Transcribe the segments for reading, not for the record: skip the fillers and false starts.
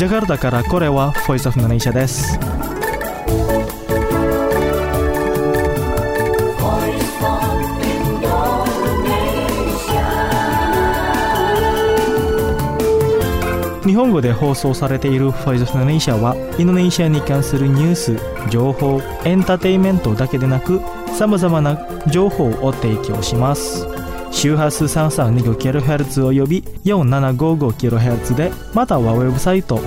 ジャカルタからこれは Voice of Indonesia です。日本語で放送されている Voice of Indonesia はインドネシアに関するニュース、情報、エンターテインメントだけでなく様々な情報を提供します。周波数 3325kHz および 4755kHz で、またはウェブサイト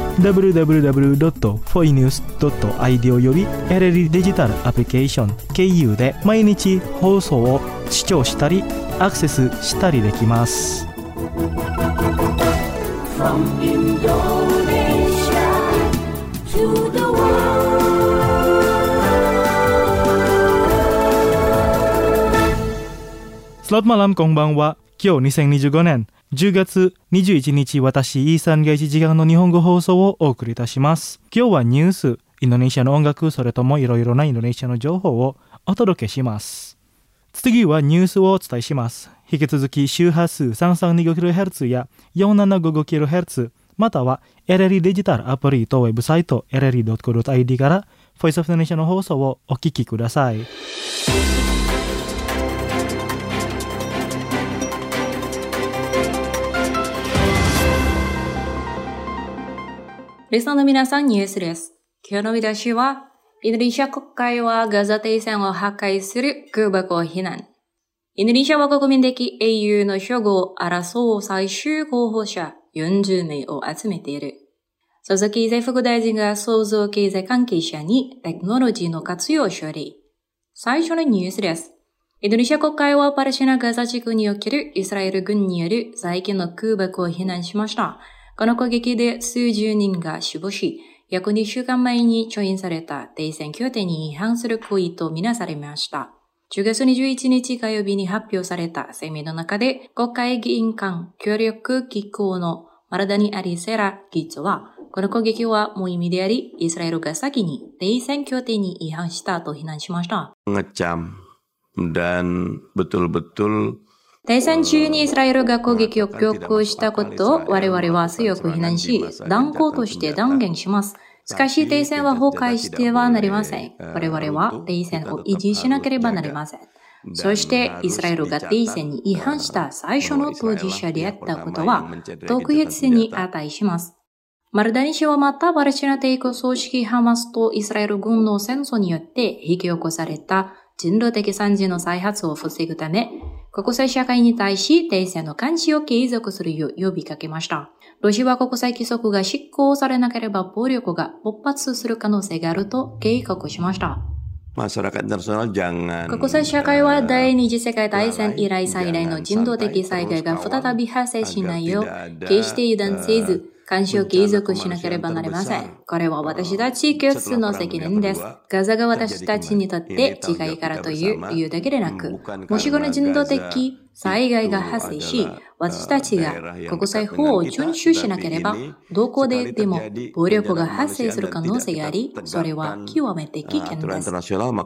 www.foinews.id および LLD デジタルアプリケーション KU で毎日放送を視聴したりアクセスしたりできます。From Indonesia to the world。Selamat malam, konbanwa。今日2025年10月21日、私イーサンが1時間の日本語放送をお送りいたします。今日はニュース、インドネシアの音楽、それともいろいろなインドネシアの情報をお届けします。次はニュースをお伝えします。引き続き周波数 3325kHz や 4755kHz または LLD デジタルアプリとウェブサイト LLD.co.id から Voice of Indonesia の放送をお聞きください。 リスナーの皆さん、ニュースです。今日の見出しは、インドネシア国会はガザ停戦を破壊する空爆を非難。インドネシアは国民的英雄の称号を争う最終候補者40名を集めている。佐々木財副大臣が創造経済関係者にテクノロジーの活用を処理。最初のニュースです。インドネシア国会はパレスチナガザ地区におけるイスラエル軍による最近の空爆を非難しました。この攻撃で数十人が死亡し、約2週間前に調印された停戦協定に違反する行為とみなされました。10月21日火曜日に発表された声明の中で、国会議員間協力機構のマラダニ・アリセラ議長は、この攻撃は無意味であり、イスラエルが先に停戦協定に違反したと非難しました。停戦中にイスラエルが攻撃を強行したことを我々は強く非難し、断固として断言します。しかし停戦は崩壊してはなりません。我々は停戦を維持しなければなりません。そしてイスラエルが停戦に違反した最初の当事者であったことは特筆に値します。マルダニ氏はまたパレスチナ帝国組織ハマスとイスラエル軍の戦争によって引き起こされた人道的惨事の再発を防ぐため、国際社会に対し停戦の監視を継続するよう呼びかけました。ロシアは国際規則が執行されなければ暴力が勃発する可能性があると警告しました。国際社会は第二次世界大戦以来最大の人道的災害が再び発生しないよう、決して油断せず、監視を継続しなければなりません。これは私たち共通の責任です。ガザが私たちにとって近いからという理由だけでなく、もしこの人道的災害が発生し、私たちが国際法を遵守しなければ、どこででも暴力が発生する可能性があり、それは極めて危険です。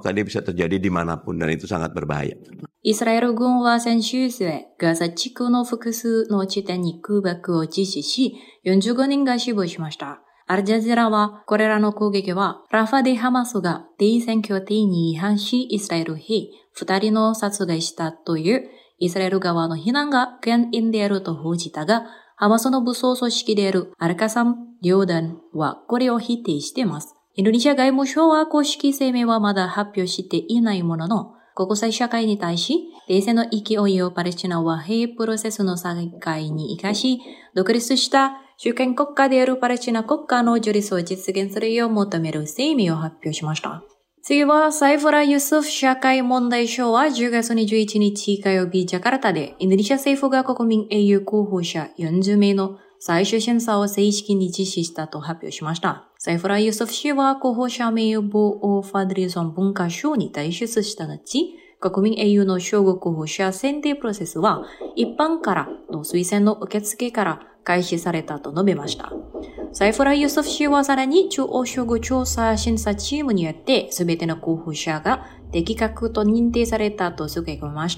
イスラエル軍は先週末、ガザ地区の複数の地点に空爆を実施し、45人が死亡しました。アルジャジーラは、これらの攻撃は、ラファでハマスが停戦協定に違反し、イスラエル兵2人の殺害したという、イスラエル側の非難が原因であると報じたが、ハマスの武装組織であるアルカサム両団はこれを否定しています。インドネシア外務省は公式声明はまだ発表していないものの、国際社会に対し、停戦の勢いをパレスチナ和平プロセスの再開に生かし、独立した主権国家であるパレスチナ国家の樹立を実現するよう求める声明を発表しました。次は、サイフラ・ユスフ社会問題省は10月21日火曜日ジャカルタでインドネシア政府が国民英雄候補者40名の最終審査を正式に実施したと発表しました。サイフラ・ユスフ氏は候補者名簿をファドリゾン文化省に提出した後、国民英雄の称号候補者選定プロセスは一般からの推薦の受付から開始されたと述べました。サイフラ・ユスフ氏はさらに中央処遇調査審査チームによって全ての候補者が適格と認定されたと付け加えました。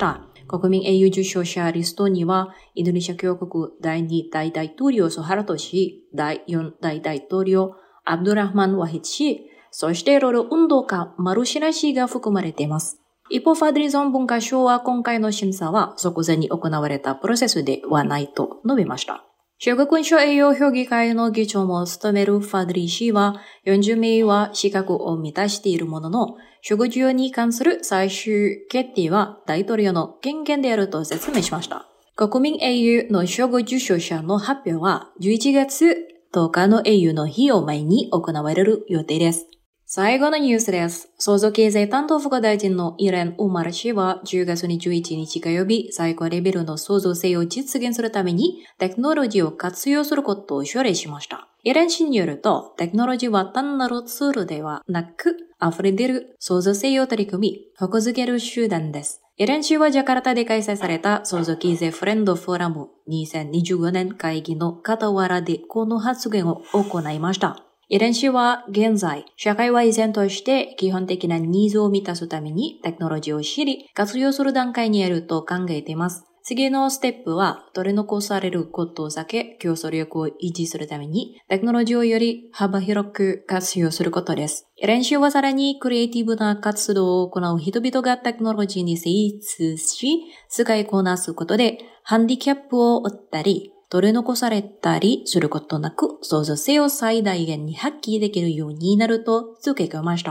国民栄誉受賞者リストには、インドネシア共和国第2代大統領ソハラト氏、第4代大統領アブドゥラフマン・ワヒッド氏、そして労働運動家マルシナ氏が含まれています。一方、ファドリゾン文化賞は今回の審査は即座に行われたプロセスではないと述べました。州学勲章栄誉評議会の議長も務めるファドリ氏は、40名は資格を満たしているものの、処遇授与に関する最終決定は大統領の権限であると説明しました。国民栄誉の称号受賞者の発表は11月10日の栄誉の日を前に行われる予定です。最後のニュースです。創造経済担当副大臣のイレン・ウマル氏は10月21日火曜日、最高レベルの創造性を実現するためにテクノロジーを活用することを奨励しました。イレン氏によると、テクノロジーは単なるツールではなく、溢れ出る創造性を取り組み、底付ける手段です。イレン氏はジャカルタで開催された創造経済フレンドフォーラム2025年会議の傍らでこの発言を行いました。イレン氏は現在、社会は依然として基本的なニーズを満たすためにテクノロジーを知り、活用する段階にあると考えています。次のステップは、取り残されることを避け、競争力を維持するために、テクノロジーをより幅広く活用することです。イレン氏はさらにクリエイティブな活動を行う人々がテクノロジーに精通し、使いこなすことで、ハンディキャップを負ったり、取り残されたりすることなく、創造性を最大限に発揮できるようになると付け加えました。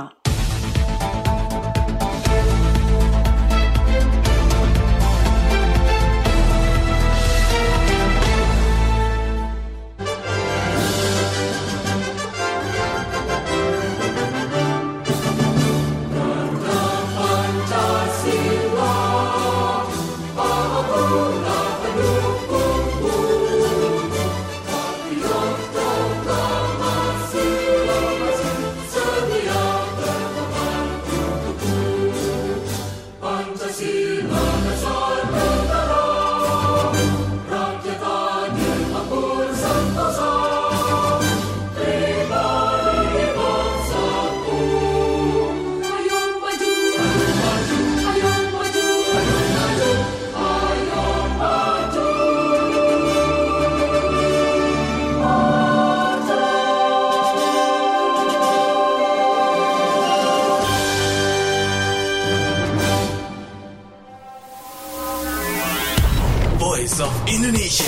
Voice of Indonesia.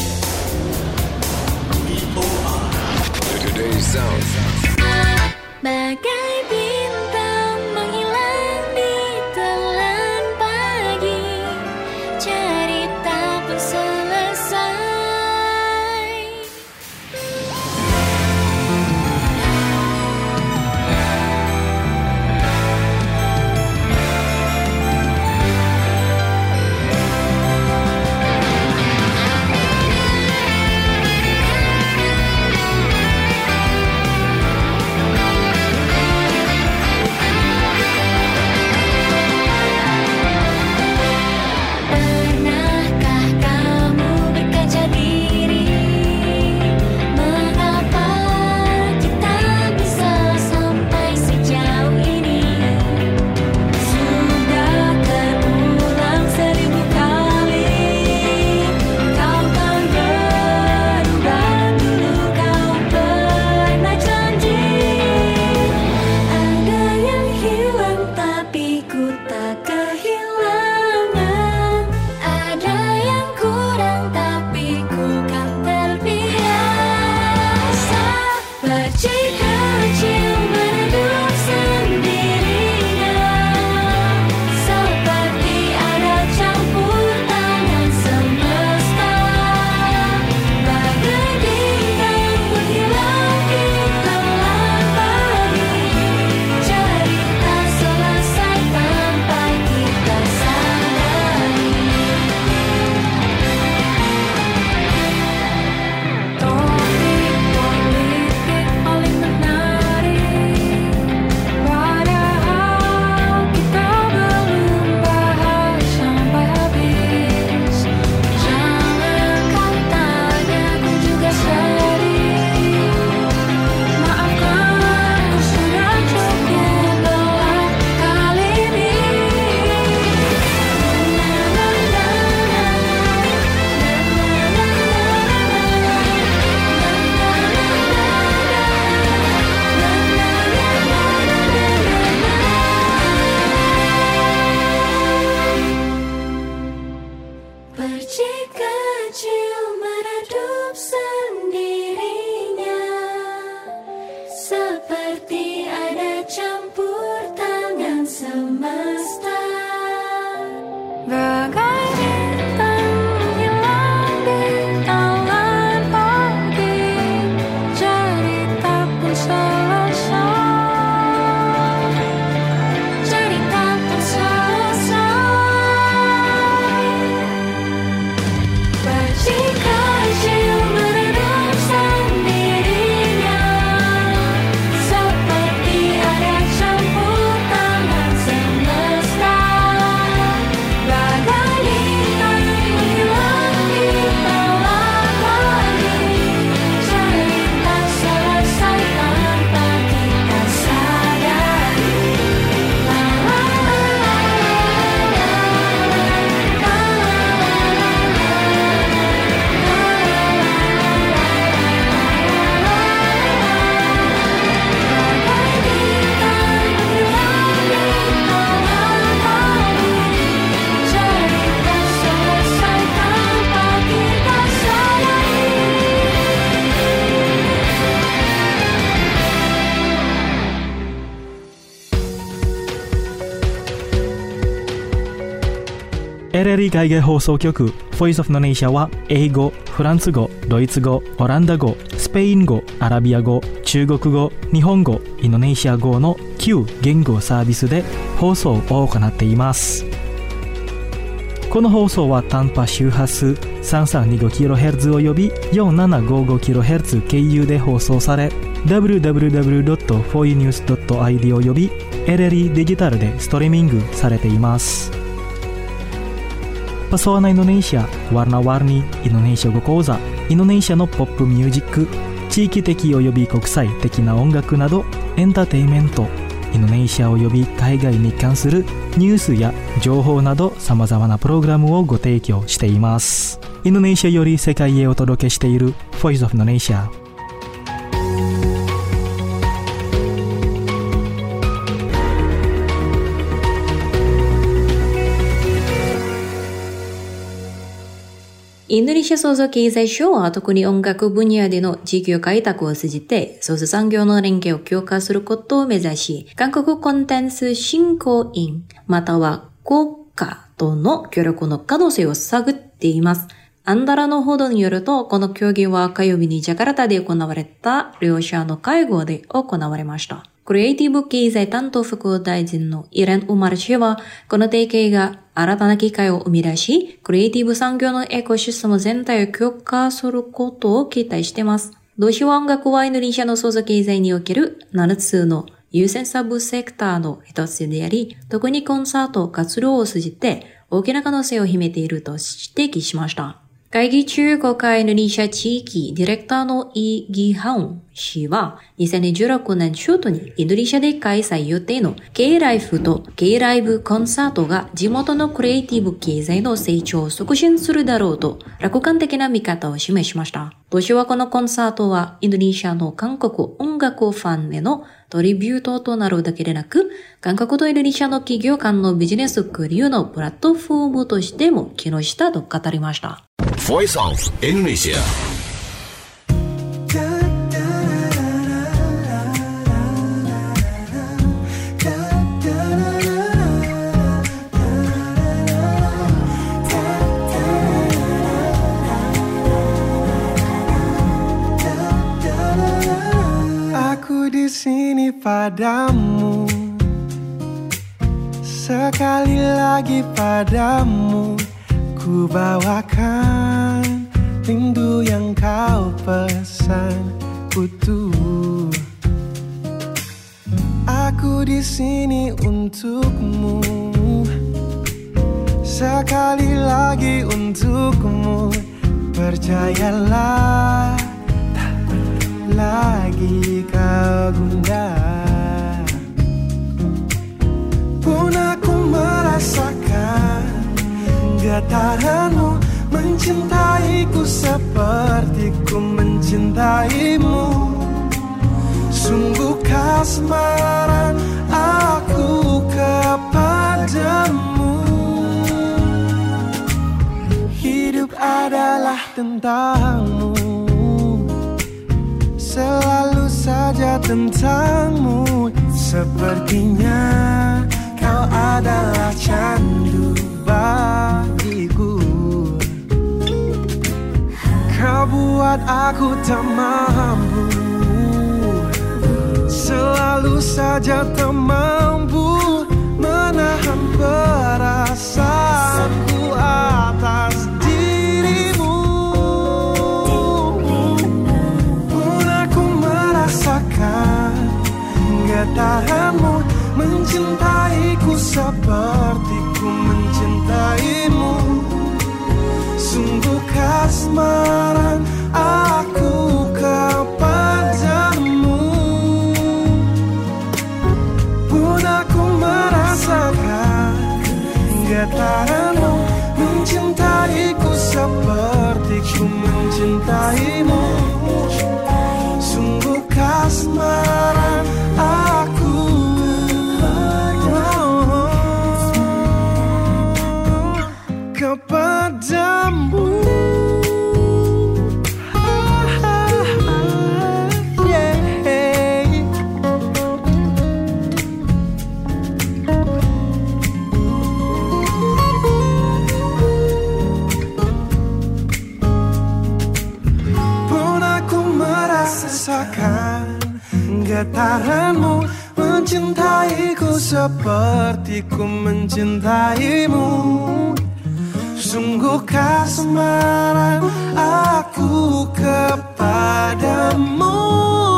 VOA. Today's sound. Bagai bintang menghilang di telan pagi, cerita pun selesai. semesta bagai bintang hilang di talan pagi, cerita pun selesai, cerita pun selesai. Berjika-jika merenung sendirinya, seperti ada campur tangan semesta, bagai bintang hilang di talan pagi, cerita selesai tanpa kita sadari. La la la LLE 海外放送局 Voice of Indonesia は英語、フランス語、ドイツ語、オランダ語、スペイン語、アラビア語、中国語、日本語、インドネシア語の9言語サービスで放送を行っています。この放送は短波周波数 3325kHz および 4755kHz 経由で放送され、www.foinews.id および LLE デジタルでストリーミングされています。Pesona Indonesia, warna-warni Indonesia語講座、インドネシアのポップミュージック、地域的および国際的な音楽などエンターテインメント、インドネシアおよび海外に関するニュースや情報などさまざまなプログラムをご提供しています。インドネシアより世界へお届けしている Voice of Indonesia。 インドネシア創造経済省は特に音楽分野での事業開拓を通じて、ソース産業の連携を強化することを目指し、韓国コンテンツ振興院、または国家との協力の可能性を探っています。アンダラの報道によると、この協議は火曜日にジャカルタで行われた両者の会合で行われました。クリエイティブ経済担当副大臣のイレン・ウマル氏は、この提携が新たな機会を生み出し、クリエイティブ産業のエコシステム全体を強化することを期待しています。同時は音楽はインドネシアの創造経済における7つの優先サブセクターの一つであり、特にコンサート活動を通じて大きな可能性を秘めていると指摘しました。会議中、国会インドネシア地域ディレクターのイ・ギハウン氏は、2016年中途にインドネシアで開催予定の K-Life と K-Live コンサートが地元のクリエイティブ経済の成長を促進するだろうと楽観的な見方を示しました。同時はこのコンサートはインドネシアの韓国音楽ファンへのトリビュートとなるだけでなく、韓国とインドネシアの企業間のビジネス交流のプラットフォームとしても機能したと語りました。 Voice of Indonesia. Aku di sini padamu, sekali lagi padamu. Ku bawakan rindu yang kau pesan utuh. Aku di sini untukmu, sekali lagi untukmu. Percayalah, tak perlu lagi kau gundah. Pun aku merasakan getaranmu, mencintaiku seperti ku mencintaimu. Sungguh kasmaran aku kepadamu. Hidup adalah tentangmu, selalu saja tentangmu. Sepertinya kau aku tak mampu, selalu saja tak mampu menahan perasaanku atas dirimu. Pun aku merasakan getaranmu mencintaiku seperti ku mencintaimu. Sungguh kasmaran aku kepadamu. Pun aku merasakan getaranmu mencintaiku seperti ku mencintaimu. Sungguh kasmaran aku kepadamu. Pun aku merasakan getaranmu mencintaiku seperti ku mencintaimu. Sungguh kasmaran aku kepadamu.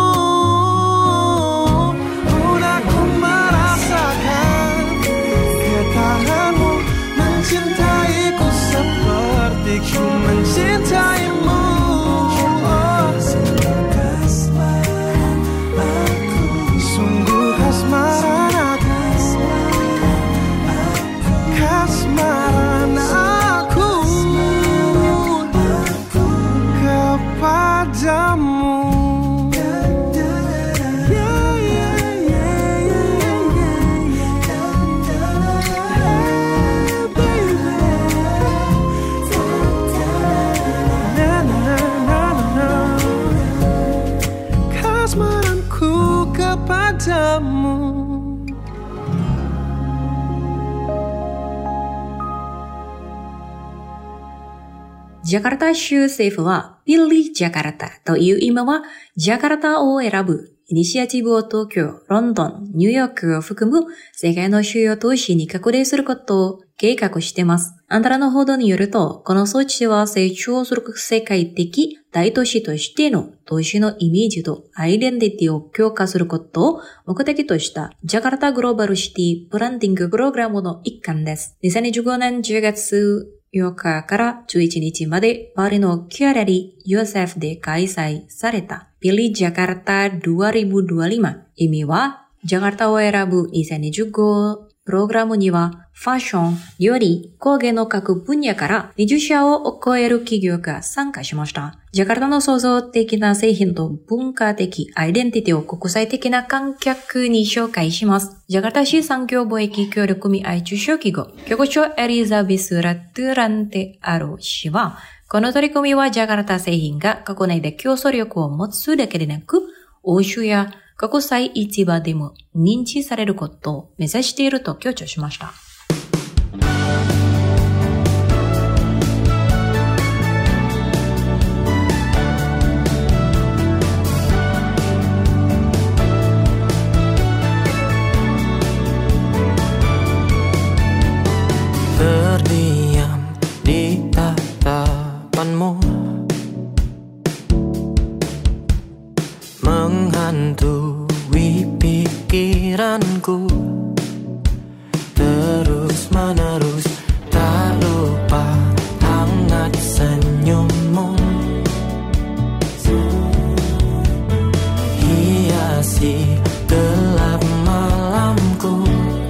Pun aku merasakan getaranmu mencintaiku seperti ku mencintaimu. Sungguh kasmaran aku, sungguh kasmaran aku, kasmaran aku kepadamu. Kasmaranku kepadamu. Jakarta 州政府は Pilih Jakarta という今はジャカルタを選ぶイニシアチブを東京、ロンドン、ニューヨークを含む世界の主要都市に拡大することを計画しています。あんたらの報道によると、この措置は成長する世界的大都市としての都市のイメージとアイデンティティを強化することを目的としたジャカルタグローバルシティブランディングプログラムの一環です。2015年10月8日から11日までパリのギャラリー USF で開催された Pilih Jakarta 2025 意味はジャカルタを選ぶ2025プログラムにはファッション、料理、工芸の各分野から20社を超える企業が参加しました。ジャカルタの創造的な製品と文化的アイデンティティを国際的な観客に紹介します。ジャカルタ市産業貿易協力組合中小企業、局長エリザベス・ラトゥランテ・アロ氏は、この取り組みはジャカルタ製品が国内で競争力を持つだけでなく、欧州や国際市場でも認知されることを目指していると強調しました。 Terdiam di tatapanmu, menghantui pikiranku, terus menerus tak lupa hangat senyummu, hiasi gelap malamku.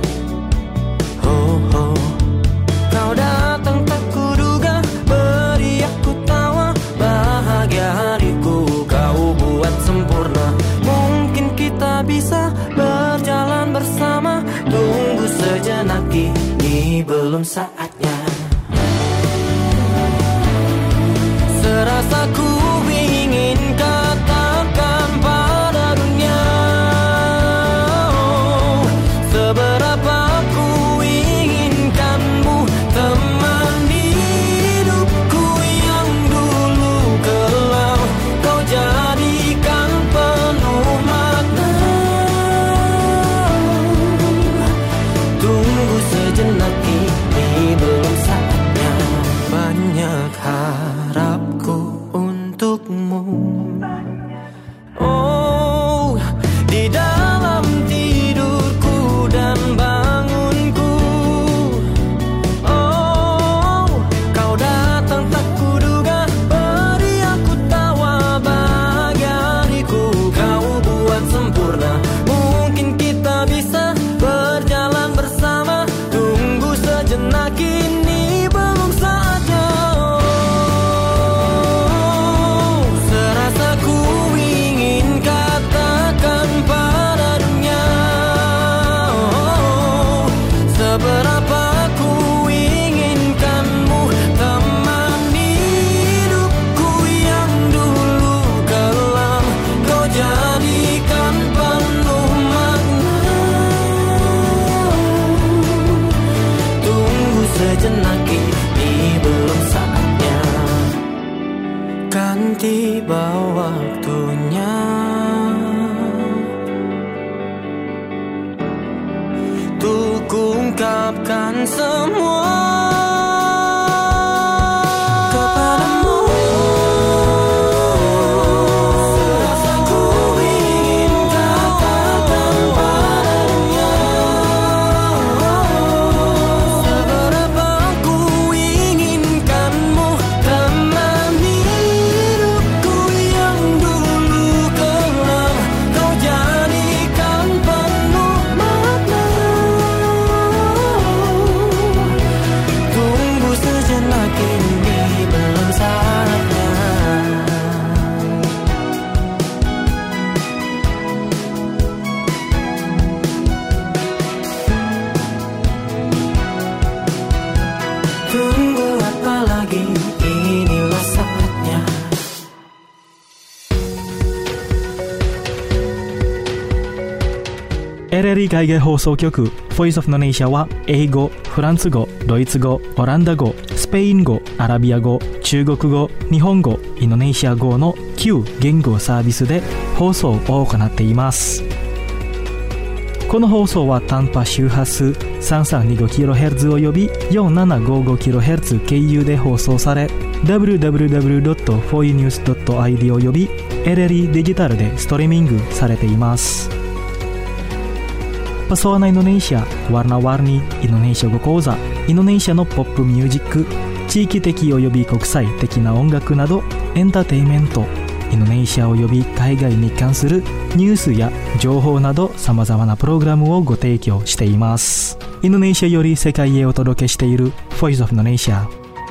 Oh, oh. Kau datang tak kuduga, beri aku tawa, bahagia hariku kau buat sempurna. Mungkin kita bisa berjalan bersama, tunggu sejenak, ini belum saatnya. Serasa ku ingin katakan pada dunia, oh, seberapa ku inginkanmu, teman hidupku yang dulu kelam. sejenak ini belum saatnya. Banyak harapku untukmu. Oh, di dalam tidurku dan bangunku. Oh, kau datang tak kuduga, beri aku tawa bahagia hariku. Kau buat sempurna, mungkin kita bisa berjalan bersama. Tunggu sejenak ini belum saatnya. Oh, serasa ku ingin katakan pada dunia, oh, seberapa ku inginkanmu temani hidupku yang dulu kelam. Kau jadikan penuh makna. Tunggu sejenak ini belum saatnya. Kan tiba waktunya. Untuk ungkapkan semua kepadamu. Serasa ku ingin katakan padanya, seberapa ku inginkanmu temani hidupku yang dulu kelam. Kau jadikan penuh makna. Tunggu sejenak ini belum saatnya. Tunggu apa lagi, inilah saatnya. LRI 海外放送局 Voice of Indonesia は英語、フランス語、ドイツ語、オランダ語、スペイン語、アラビア語、中国語、日本語、インドネシア語の9言語サービスで放送を行っています。この放送は短波周波数 3325kHz および 4755kHz 経由で放送され www.foinews.id および LRI デジタルでストリーミングされています。Pesona Indonesia, warna-warni Indonesia 語講座、インドネシアのポップミュージック、地域的および国際的な音楽などエンターテインメント、インドネシアおよび海外に関するニュースや情報など様々なプログラムをご提供しています。インドネシアより世界へお届けしている Voice of Indonesia。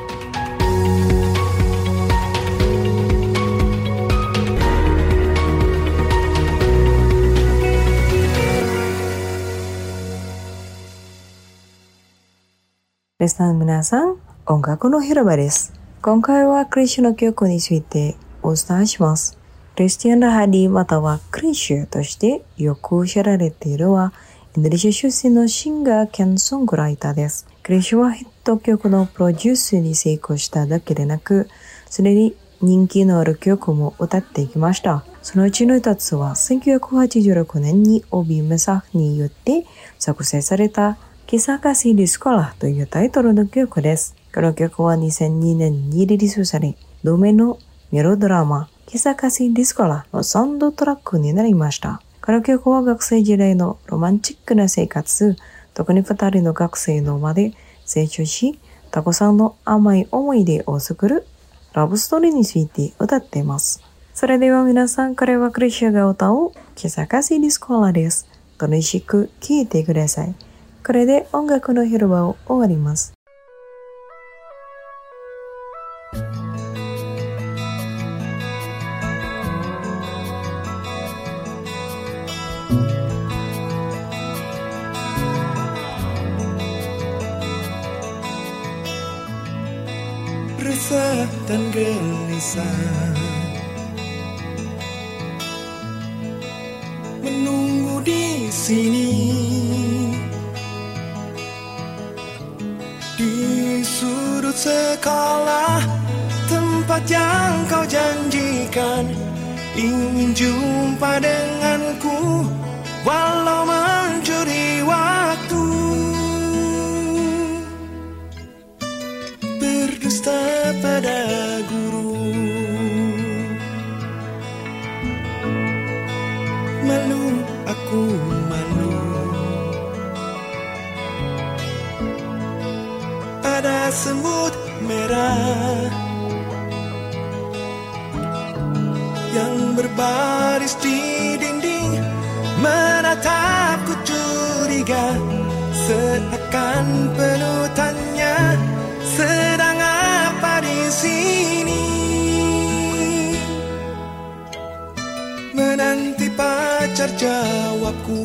リスナーの皆さん、音楽の広場です。今回はクリスチャンの曲についてお伝えします。クリスティアン・ラハディまたはクリッシュとしてよく知られているは、インドネシア出身のシンガー兼ソングライターです。クリッシュはヒット曲のプロデュースに成功しただけでなく、すでに人気のある曲も歌っていきました。そのうちの一つは1986年にオビメサフによって作成されたKisah Kasih di Sekolah というタイトルの曲です。この曲は2002年にリリースされ、同名のメロドラマ Kisah Kasih di Sekolah のサウンドトラックになりました。この曲は学生時代のロマンチックな生活、特に2人の学生のまで成長し、タコさんの甘い思い出を作るラブストーリーについて歌っています。それでは皆さん、これはクリシャが歌う Kisah Kasih di Sekolah です。楽しく聴いてください。これで音楽の広場を終わります。 Resah dan gelisah menunggu di sini, di sudut sekolah, tempat yang kau janjikan. Ingin jumpa denganku walau mencuri waktu. pada guru. Malu, aku malu. Ada semut merah yang berbaris di dinding, menatapku curiga, seakan penuh tanya, sedang apa di sini? Menanti pacar jawabku.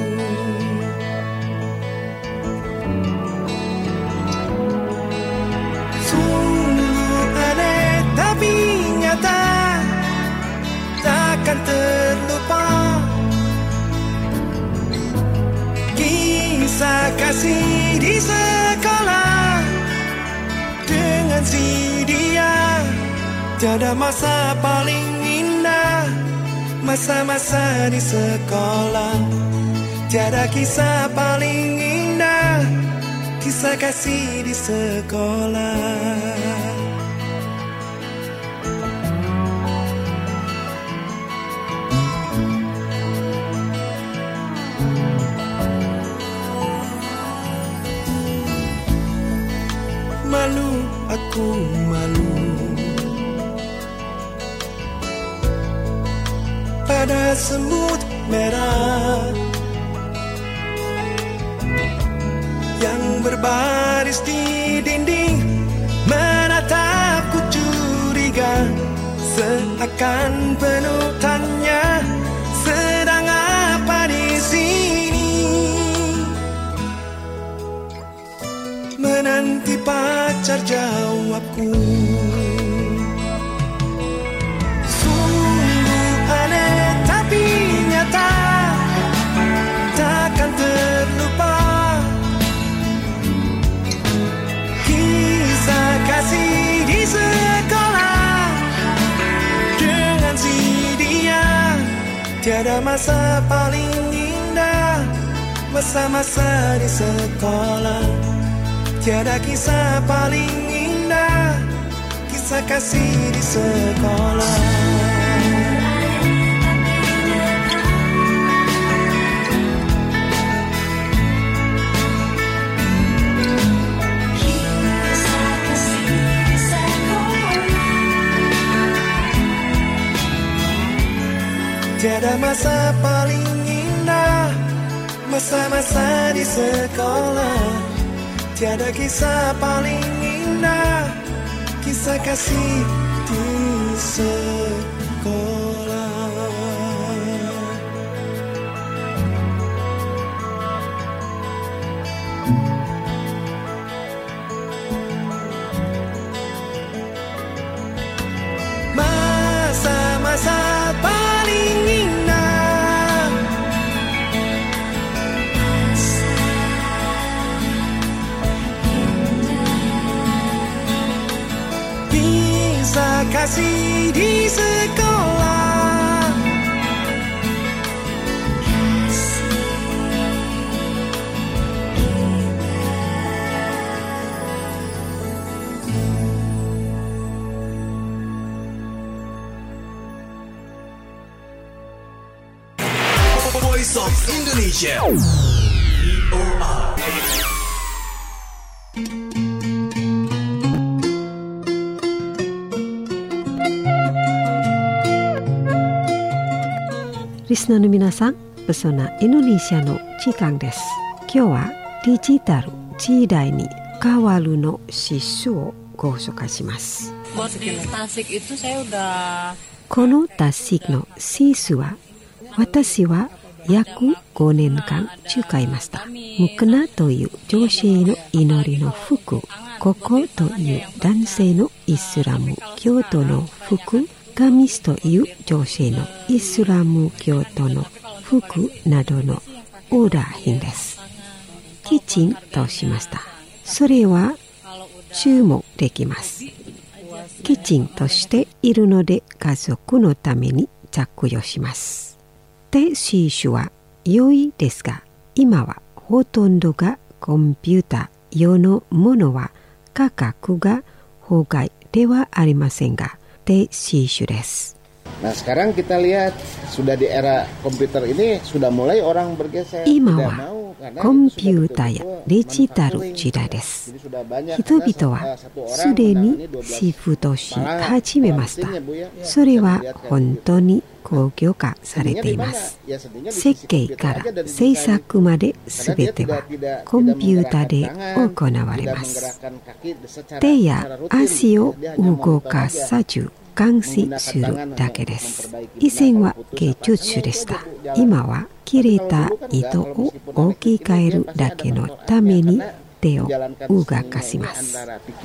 Sungguh aneh tapi nyata, takkan terlupa kisah kasih di sekolah dengan si dia. Tiada masa paling indah, masa-masa di sekolah. Tiada kisah paling indah, kisah kasih di sekolah. Malu, aku malu. Pada semut merah yang berbaris di dinding, menatapku curiga, seakan penuh tanya, sedang apa di sini? Menanti pacar jawabku. Sungguh aneh tapi nyata, takkan terlupa kisah kasih di sekolah dengan si dia. Tiada masa paling indah, masa-masa di sekolah. Tiada kisah paling indah, kisah kasih di sekolah. Tiada masa paling indah, masa-masa di sekolah. Tiada kisah paling indah, kisah kasih di sekolah. Masa-masa paling indah, kisah kasih di sekolah. Voice of Indonesia. Listenerの皆さん、Pesona Indonesiaの時間です。今日はデジタル時代に変わるの指数をご紹介します。 Tasik itu saya udah このTasikの指数は、私は約5年間使いました。ムクナという女性の祈りの服、ココという男性のイスラム教徒の服、ガミスという女性のイスラム教徒の服などのオーダー品です。きちんとしました。それは注文できます。きちんとしているので家族のために着用します。で、シーシュは良いですが、今はほとんどがコンピューター用のものは価格が法外ではありませんが、で新種です。 Nah sekarang kita lihat sudah di era komputer ini sudah mulai orang bergeser. 今はコンピュータやデジタル時代です。人々はすでにシフトし始めました。それは本当に工業化されています。設計から制作まで全てはコンピュータで行われます。手や足を動かさず監視するだけです。以前は芸術でした。今は切れた糸を置き換えるだけのために手を動かします。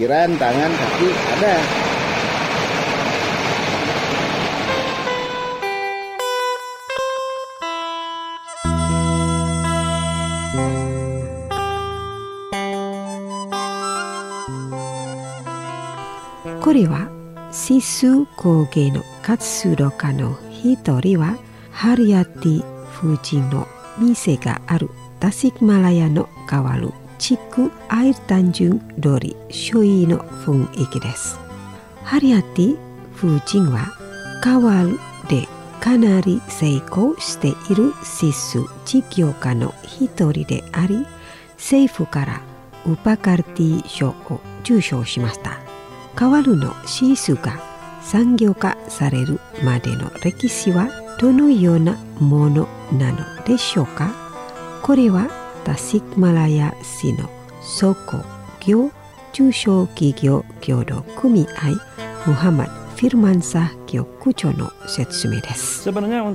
これはシス工芸の活動家の一人はハリアティ夫人の店があるタシクマラヤの変わる地区アイル単純通り周囲の雰囲気です。ハリアティ夫人は変わるでかなり成功しているシス事業家の一人であり、政府からウパカルティ賞を受賞しました。カワルのシスが産業化されるまでの歴史はどのようなものなのでしょうか。これはタシクマラヤ市の倉庫業中小企業協同組合ムハマド・フィルマンサ局長の説明です。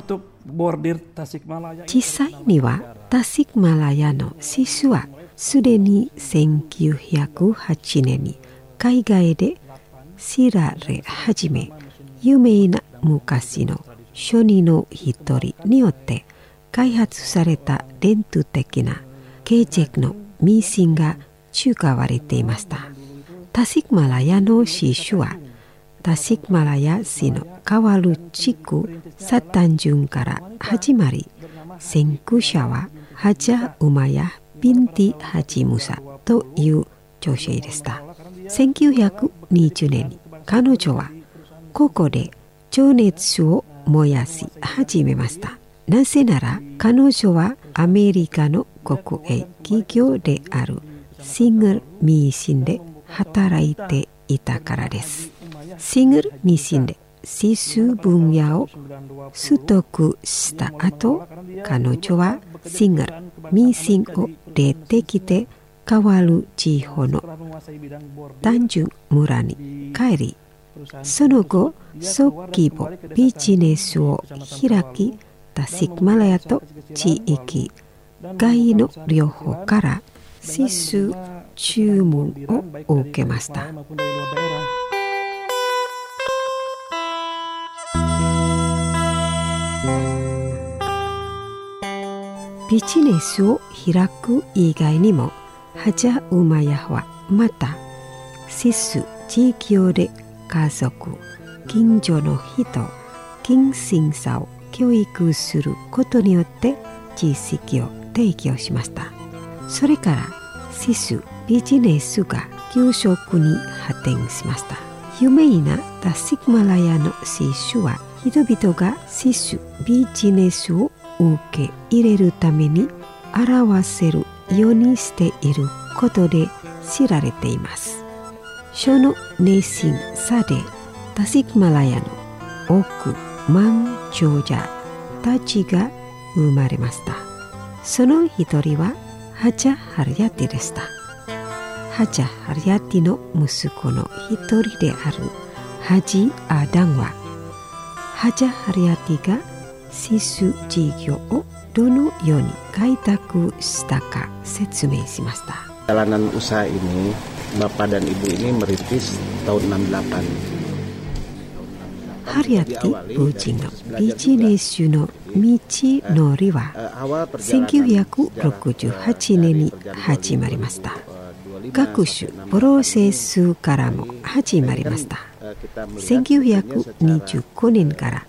実際にはタシクマラヤのシスはすでに1908年に海外で知られ始め、有名な昔の商人の一人によって開発された伝統的なケーチェクのミシンが使われていました。タシクマラヤのシスはタシクマラヤ市のカワル地区サタンジュンから始まり、先駆者はハジャ・ウマヤ・ビンティ・ハジ・ムサという女性でした。1920年に彼女はここで情熱を燃やし始めました。なぜなら彼女はアメリカの国営企業であるシングルミシンで働いていたからです。シングルミシンでシス分野を取得した後、彼女はシングルミシンを出てきてカワル地方の単純村に帰り、その後小規模ビジネスを開き、タシクマラヤと地域外の両方からシス注文を受けました。ビジネスを開く以外にもハジャ・ウマヤはまたシス地域で家族、近所の人、近親者を教育することによって知識を提供しました。それからシスビジネスが急速に発展しました。有名なタシクマラヤのシスは人々がシスビジネスを受け入れるために表せるようにしていることで知られています。その熱心さでタシクマラヤの億万長者たちが生まれました。その一人はハジャ・ハリヤティでした。ハジャ・ハリヤティの息子の一人であるハジ・アダンはハジャ・ハリヤティがシス事業をどのように開拓したか説明しました。 Jalanan usaha ini, Bapak dan Ibu ini merintis tahun 68. ハリアティ夫人のビジネスの道のりは1968年に始まりました。学習プロセスからも始まりました。1925年から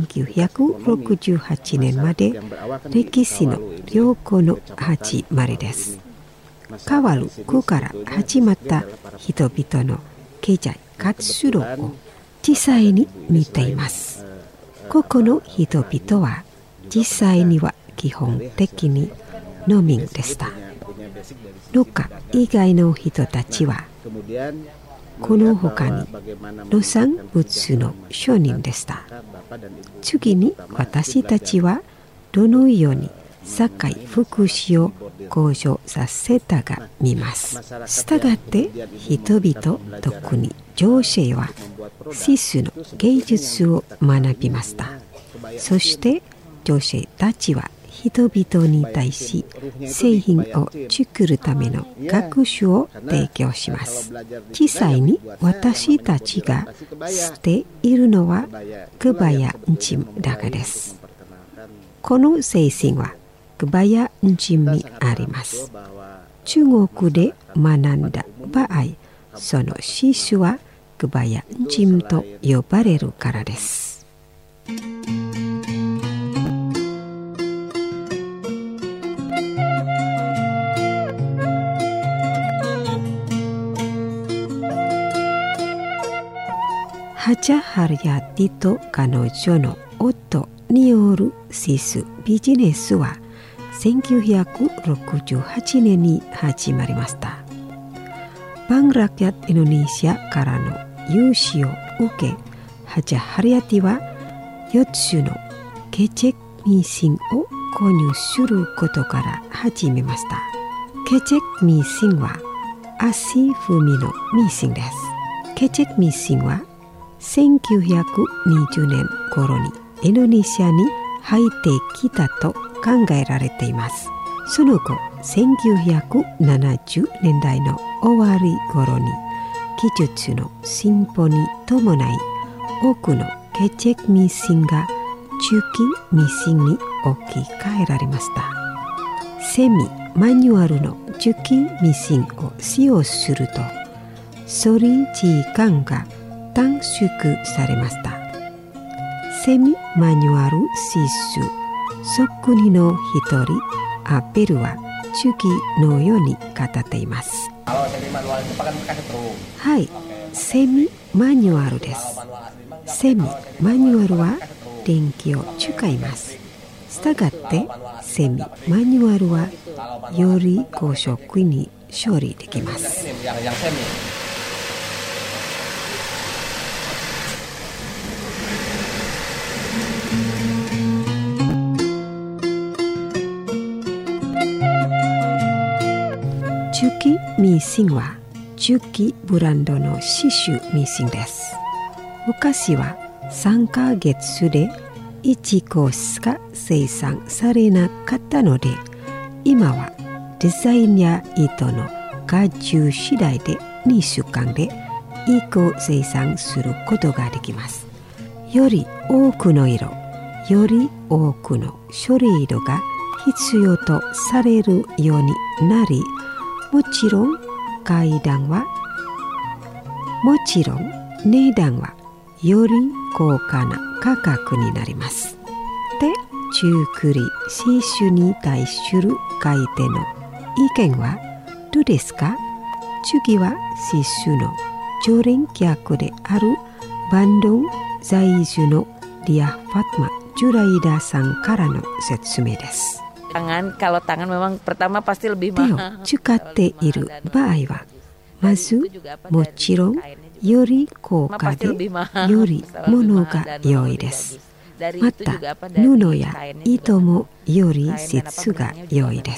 1968年まで歴史の良好の始まりです。変わる区から始まった人々の経済活動を実際に見ています。ここの人々は実際には基本的に農民でした。農家以外の人たちはこの他に農産物の商人でした。次に私たちはどのように社会福祉を向上させたか見ます。したがって人々、特に女性はシスの芸術を学びました。そして女性たちは人々に対し製品を作るための学習を提供します。実際に私たちが知っているのはクバヤンチムだけです。この精神はクバヤンチムにあります。中国で学んだ場合、そのシスはクバヤンチムと呼ばれるからです。ハジャハリヤティと彼女の夫によるシスビジネスは1968年に始まりました。バングラキャットインドネシアからの融資を受け、ハジャハリヤティは4つのケチェクミシンを購入することから始めました。ケチェクミシンは足踏みのミシンです。ケチェクミシンは1920年頃にインドネシアに入ってきたと考えられています。その後、1970年代の終わり頃に技術の進歩に伴い、多くのケチェクミシンが中期ミシンに置き換えられました。セミマニュアルの中期ミシンを使用すると、処理時間が短縮されました。セミマニュアルシスそっくりの一人、アペルは次のように語っています。はい、セミマニュアルです。セミマニュアルは電気を使います。したがってセミマニュアルはより高速に処理できます。中期ミシンは中期ブランドの刺繍ミシンです。昔は3ヶ月で1個しか生産されなかったので、今はデザインや糸の荷重次第で2週間で1個生産することができます。より多くの色、より多くの処理度が必要とされるようになり、もちろん値段はより高価な価格になります。で、中繰り刺繍に対する買い手の意見はどうですか？次は刺繍の常連客であるバンドン在住のリア・ファトマ・ジュライダさんからの説明です。 Kalau tangan memang pertama pasti lebih 手を mahal. 使っている場合は、まずもちろんより高価でより物が良いです。また布や糸もより質が良いです。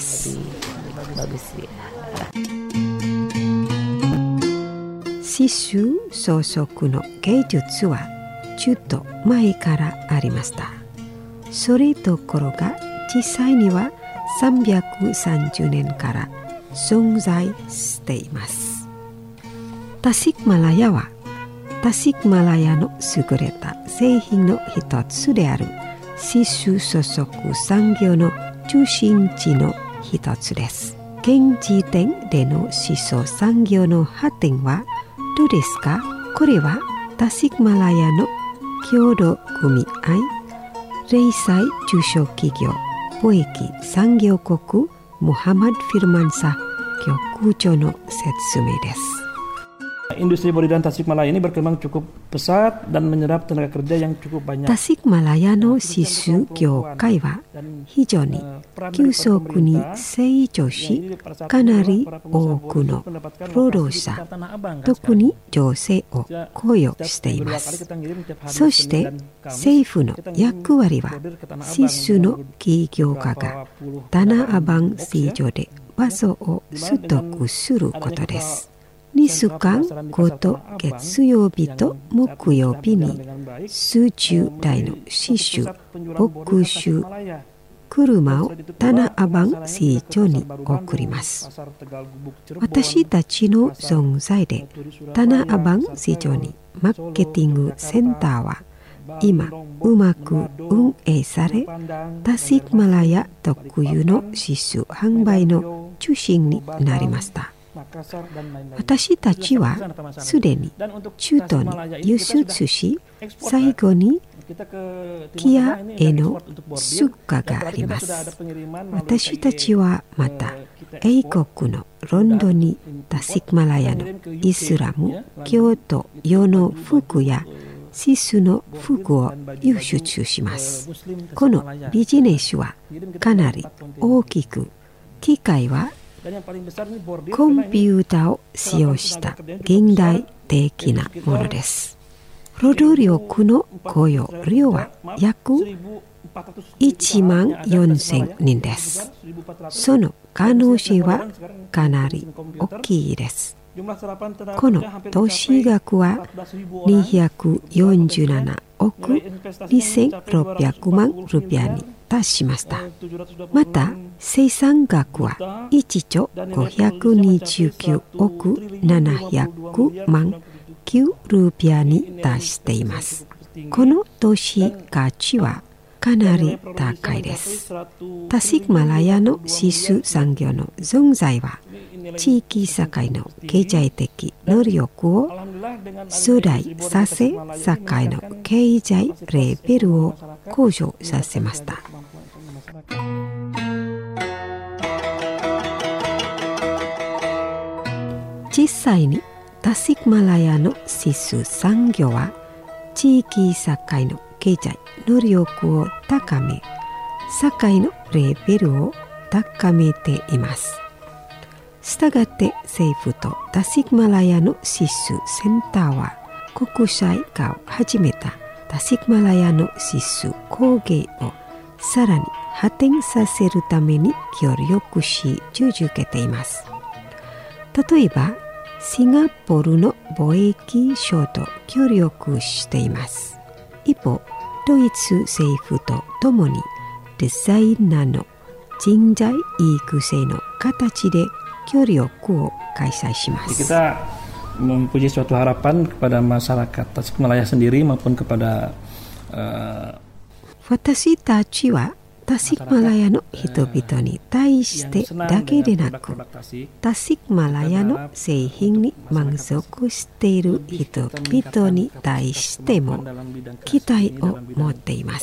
刺繍装飾の芸術はちょっと前からありました。それどころか実際には330年から存在しています。タシックマラヤはタシックマラヤの優れた製品の一つである刺繍装飾産業の中心地の一つです。現時点での刺繍産業の発展はどうですか？これはタシックマラヤの協同組合、零細中小企業貿易産業国ムハマド・フィルマンサ局長の説明です。 Industri body dan Tasikmalaya ini berkembang cukup pesat dan menyerap tenaga kerja yang cukup banyak. Tasikmalayaの刺繍業界は非常に急速に成長し、かなり多くの労働者、特に女性を雇用しています。そして政府の役割は刺繍の起業家がタナアバン市場で場所を取得することです。2週間ごと月曜日と木曜日に数十台の刺繍、牧種、車をタナアバン市場に送ります。私たちの存在でタナアバン市場にマーケティングセンターは今うまく運営され、タシクマラヤ特有の刺繍販売の中心になりました。私たちはすでに中東に輸出し、最後にキアへの出荷があります。私たちはまた英国のロンドンにタシクマラヤのイスラム教徒用の服や刺繍の服を輸出します。このビジネスはかなり大きく、機械はコンピューターを使用した現代的なものです。労働力の雇用量は約14,000人です。その可能性はかなり大きいです。この投資額は247億2600万ルピアに達しました。また生産額は1兆529億700万9ルピアに達しています。この投資価値はかなり高いです。タシクマラヤの刺繍産業の存在は地域社会の経済的能力を増大させ、社会の経済レベルを向上させました。実際にタシクマラヤの刺繍産業は地域社会の経済能力を高め、社会のレベルを高めています。したがって政府とタシクマラヤの刺繍センターは国際化を始めたタシクマラヤの刺繍工芸をさらに発展させるために協力し続けています。例えばシンガポールの貿易省と協力しています。一方、ドイツ政府とともにデザイナーの人材育成の形で協力を開催します。 Kita mempunyai suatu harapan kepada masyarakat Tasikmalaya sendiri maupun kepada 私たちはタシクマラヤの人々に対してだけでなく、タシクマラヤの製品に満足している人々に対しても期待を持っています。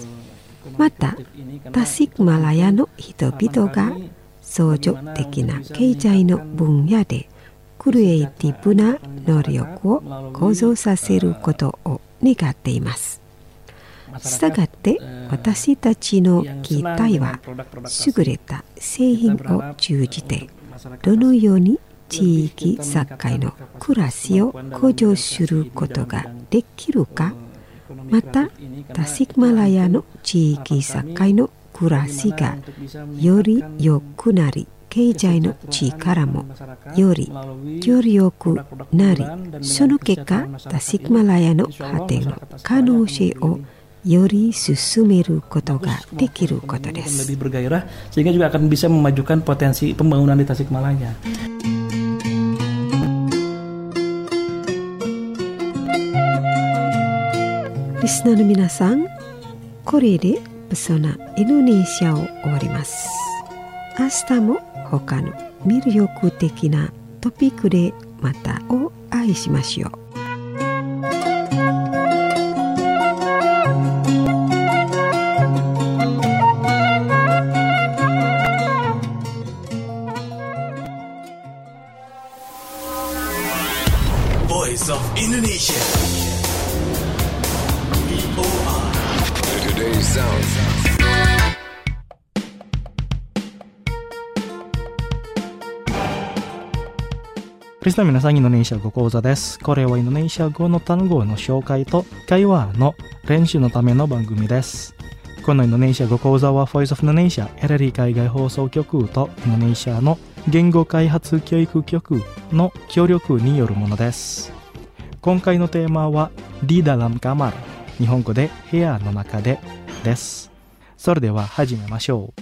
また、タシクマラヤの人々が創造的な経済の分野でクリエイティブな能力を向上させることを願っています。したがって私たちの期待は優れた製品を通じてどのように地域社会の暮らしを向上することができるか、またタシクマラヤの地域社会の暮らしがより良くなり、経済の力もより強力なり、その結果タシクマラヤの発展の可能性をより進めることができることです。 lebih bergairah sehingga juga akan bisa memajukan potensi pembangunan di Tasikmalaya. リスナーの皆さん、これでペソナインドネシアを終わります。明日も他の魅力的なトピックでまたお会いしましょう。 Voice of Indonesia. VOR. Today's sound. リスナー皆さん、インドネシア語講座です。これはインドネシア語の単語の紹介と会話の練習のための番組です。このインドネシア語講座は Voice of Indonesia エレリ海外放送局とインドネシアの言語開発教育局の協力によるものです。今回のテーマは Di dalam kamar、 日本語で部屋の中でです。それでは始めましょう。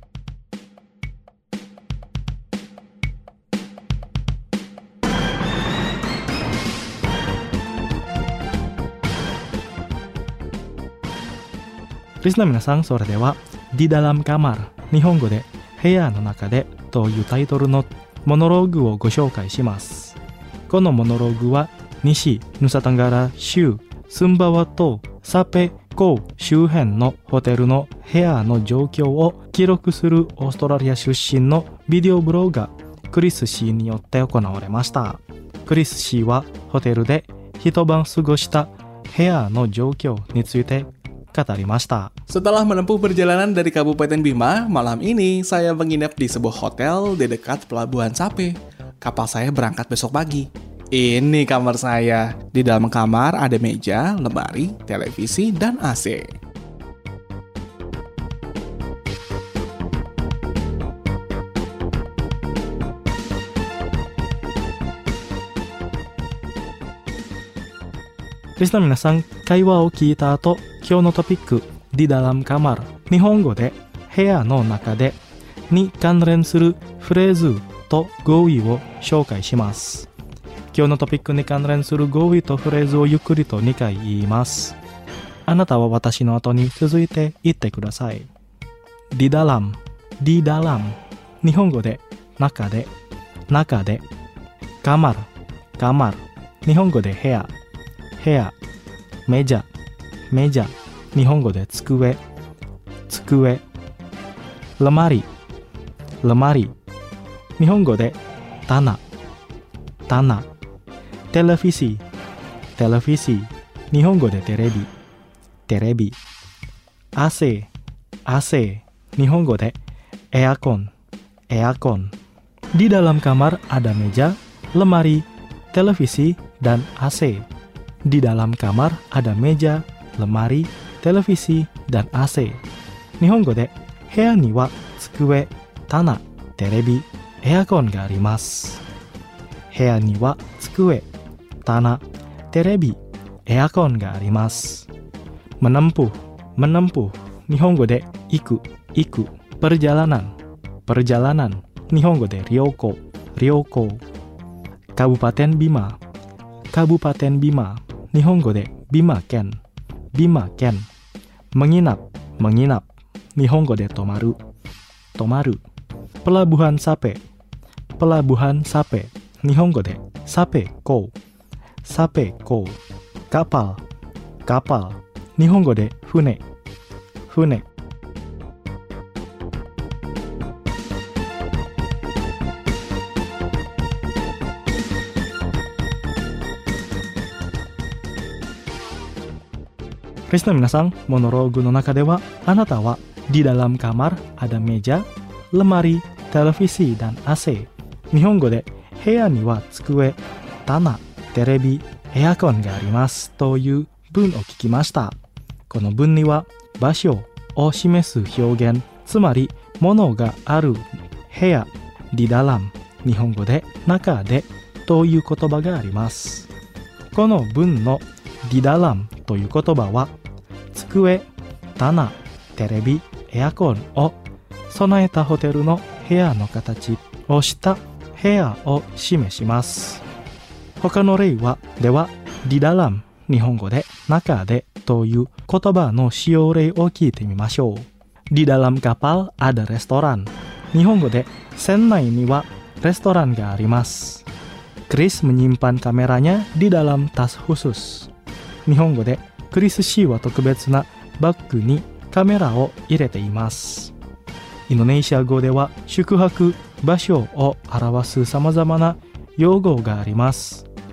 リスナー皆さん、それでは Di dalam kamar、 日本語で部屋の中でというタイトルのモノローグをご紹介します。このモノローグは西ヌサタンガラ州スンバワとサペ港周辺のホテルの部屋の状況を記録するオーストラリア出身のビデオブロガークリス氏によって行われました。クリス氏はホテルで一晩過ごした部屋の状況について語りました。 Setelah menempuh perjalanan dari Kabupaten Bima, malam ini saya menginap di sebuah hotel di dekat Pelabuhan Sape. Kapal saya berangkat besok pagi. Ini kamar saya. Di dalam kamar ada meja, lemari, televisi, dan AC. Listener 皆さん、会話を聞いた後、今日のトピック Di dalam kamar、 日本語で部屋の中でに関連するフレーズと語彙を紹介します。今日のトピックに関連する語彙とフレーズをゆっくりと2回言います。あなたは私の後に続いて言ってください。 Di dalam、 Di dalam、 日本語で中で、中で。 kamar、 kamar、 日本語で部屋、部屋。 meja、 meja、 日本語で机、机。 lemari、 lemari、 日本語で棚、棚。 televisi、 televisi、 日本語でテレビ、テレビ。 AC、 AC、 日本語でエアコン、エアコン。 Di dalam kamar ada meja, lemari, televisi, dan AC. Di dalam kamar ada meja, lemari, televisi, dan AC。 日本語で部屋には机、棚、テレビ、エアコンがあります。部屋には机、棚、テレビ、エアコンがあります。 menempuh、 menempuh、 日本語で行く、行く。 perjalanan、 perjalanan、 日本語で旅行、旅行。 Kabupaten Bima、 Kabupaten Bima、 日本語でビマ県、ビマ県。 menginap、 menginap、 日本語で泊まる、泊まる。 Pelabuhan Sape、 Pelabuhan Sape、 日本語でサペ港、サペ港。 Kapal、 Kapal、 日本語で船、船。リスナー皆さん、モノローグの中ではあなたは Di dalam kamar ada meja, lemari, televisi, dan AC。 日本語で部屋には机、棚、テレビ、エアコンがありますという文を聞きました。この文には場所を示す表現、つまり物がある部屋、Di dalam、 日本語で中でという言葉があります。この文のDi dalam という言葉は机、棚、テレビ、エアコンを備えたホテルの部屋の形をした部屋を示します。他の例はではDi dalam、 日本語で中でという言葉の使用例を聞いてみましょう。Di dalam kapal ada restoran、 日本語で船内にはレストランがあります。Chris menyimpan kameranya di dalam tas khusus。 日本語でクリス氏は特別なバッグにカメラを入れています。インドネシア語では宿泊場所を表す様々な用語があります。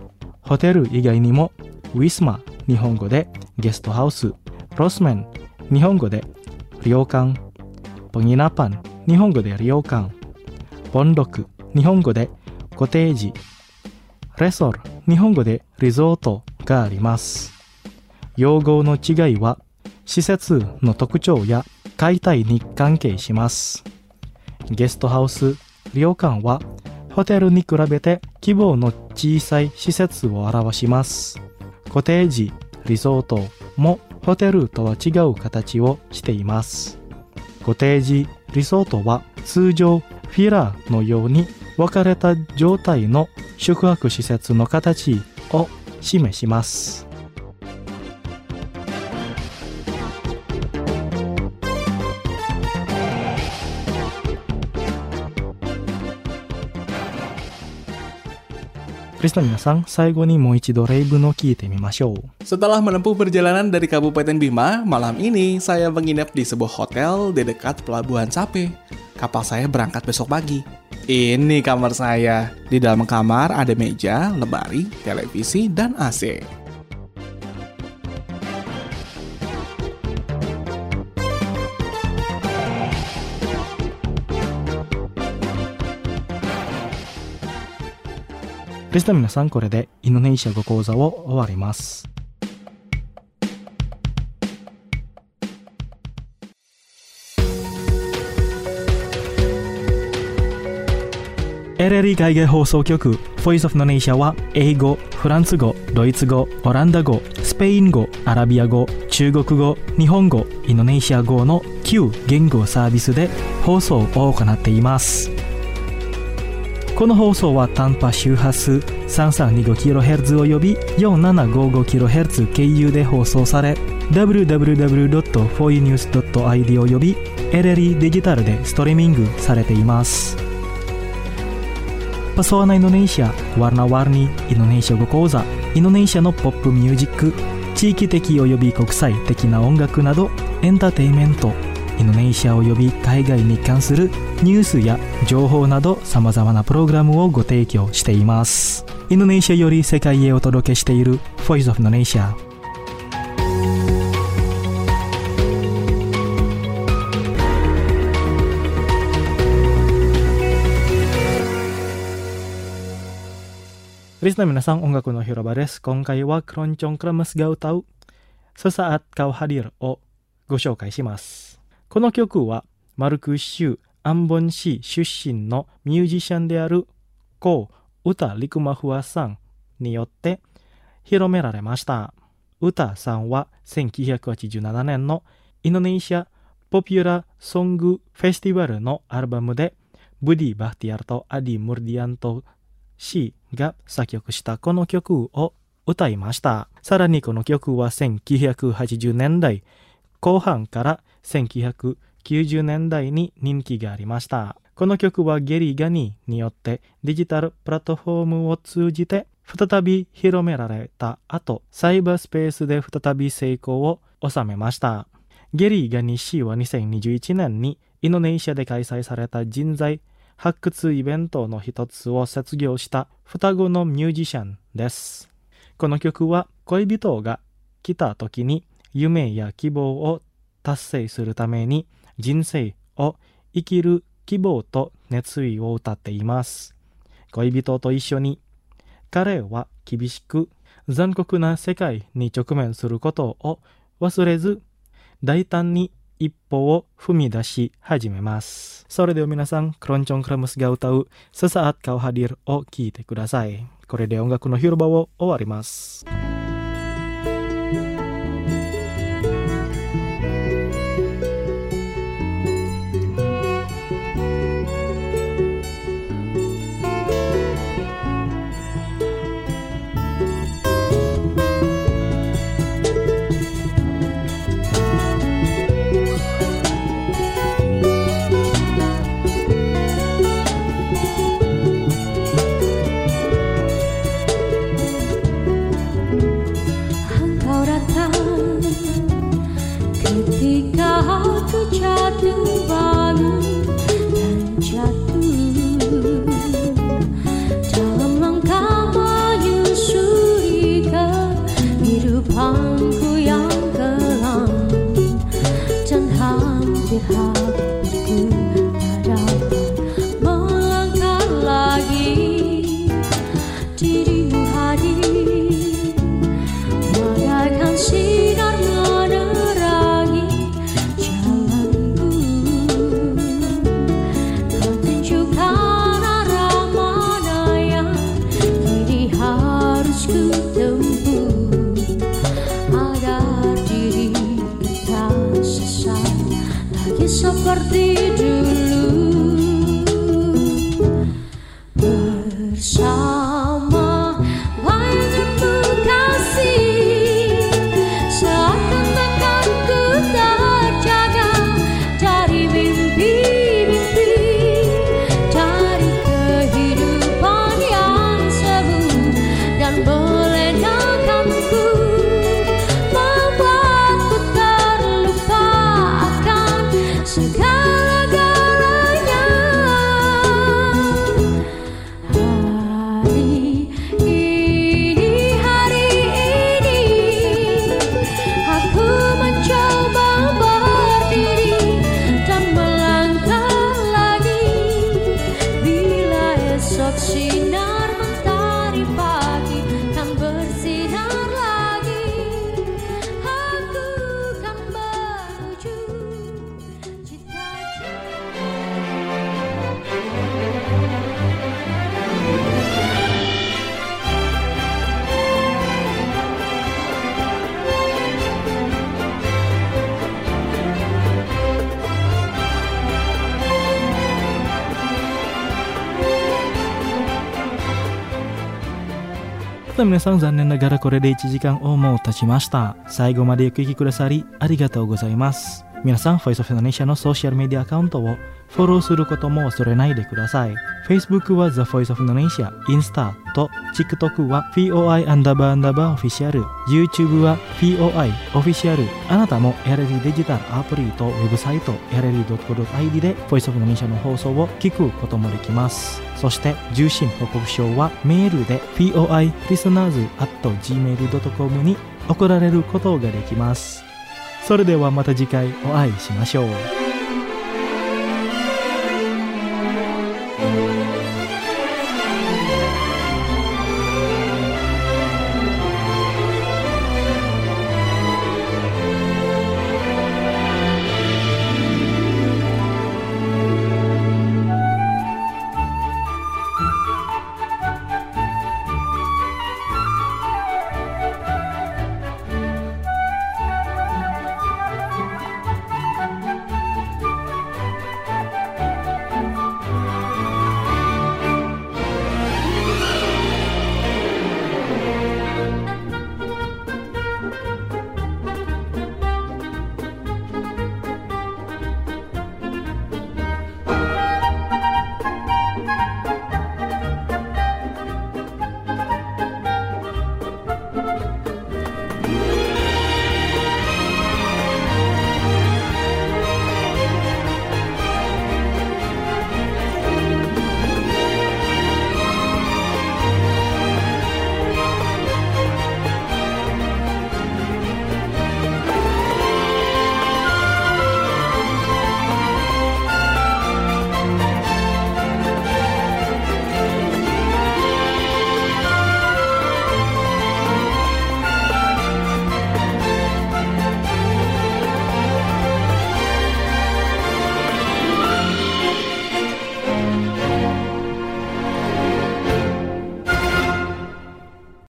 ホテル以外にもウィスマ、日本語でゲストハウス、ロスメン、日本語で旅館、ポギナパン、日本語で旅館、ボンロク、日本語でコテージ、レソル、日本語でリゾートがあります。用語の違いは施設の特徴や解体に関係します。ゲストハウス、旅館はホテルに比べて規模の小さい施設を表します。コテージ、リゾートもホテルとは違う形をしています。コテージ、リゾートは通常フィラーのように分かれた状態の宿泊施設の形を示します。クリスの皆さん、最後にもう一度例文を聞いてみましょう。 Setelah menempuh perjalanan dari Kabupaten Bima, malam ini saya menginap di sebuah hotel di dekat Pelabuhan Sape. Kapal saya berangkat besok pagi. Ini kamar saya. Di dalam kamar ada meja, lemari, televisi, dan AC. クリスの皆さん、これでインドネシア語講座を終わります。LLE 海外放送局 Voice of Indonesia は英語、フランス語、ドイツ語、オランダ語、スペイン語、アラビア語、中国語、日本語、インドネシア語の9言語サービスで放送を行っています。この放送は短波周波数 3325kHz および 4755kHz 経由で放送され、www.foinews.id および LLE デジタルでストリーミングされています。Pesona Indonesia, Warna-Warni Indonesia 語講座、インドネシアのポップミュージック、地域的および国際的な音楽などエンターテインメント、インドネシアおよび海外に関するニュースや情報など様々なプログラムをご提供しています。インドネシアより世界へお届けしている Voice of Indonesia。リスナーの皆さん、音楽の広場です。今回はクロンチョンクラムスが歌うSesaat Kau Hadirをご紹介します。この曲はマルク州アンボン市出身のミュージシャンであるコウ・ウタ・リクマフアさんによって広められました。ウタさんは1987年のインドネシアポピュラーソングフェスティバルのアルバムでブディ・バフティアルとアディ・ムルディアント氏が作曲したこの曲を歌いました。さらにこの曲は1980年代後半から1990年代に人気がありました。この曲はゲリー・ガニーによってデジタルプラットフォームを通じて再び広められた後、サイバースペースで再び成功を収めました。ゲリー・ガニー氏は2021年にインドネシアで開催された人材発掘イベントの一つを卒業した双子のミュージシャンです。この曲は恋人が来た時に夢や希望を達成するために人生を生きる希望と熱意を歌っています。恋人と一緒に彼は厳しく残酷な世界に直面することを忘れず大胆に一歩を踏み出し始めます。それでは皆さん、クロンチョンクラムスが歌うSesaat Kau Hadirを聴いてください。これで音楽の広場を終わります。 tadi bagaikan sinar menerangi jalanku, kau tunjukkan arah mana yang kini harus ku tempuh agar diri kita sesat lagi seperti dulu. Bersama banyakmu kasih, seakan-akan ku terjaga dari mimpi-mimpi, dari kehidupan yang semu dan melenakanku, membuatku terlupa akan segala-galanya. Hari ini aku mencoba berdiri dan melangkah lagi. Bila esok sinar mentari pagi kan bersinar lagi, aku kan menuju cita-cita. 皆さん、残念ながらこれで1時間をもう経ちました。最後までお聞きくださりありがとうございます。皆さん、Voice of Indonesia のソーシャルメディアアカウントをフォローすることも忘れないでください。Facebook は The Voice of Indonesia、インスタと TikTok は POI__Official、YouTube は POI オフィシャル。あなたも RLD デジタルアプリとウェブサイト RLD.co.id で Voice of Indonesia の放送を聞くこともできます。そして受信報告書はメールで POI listeners@gmail.com に送られることができます。それではまた次回お会いしましょう。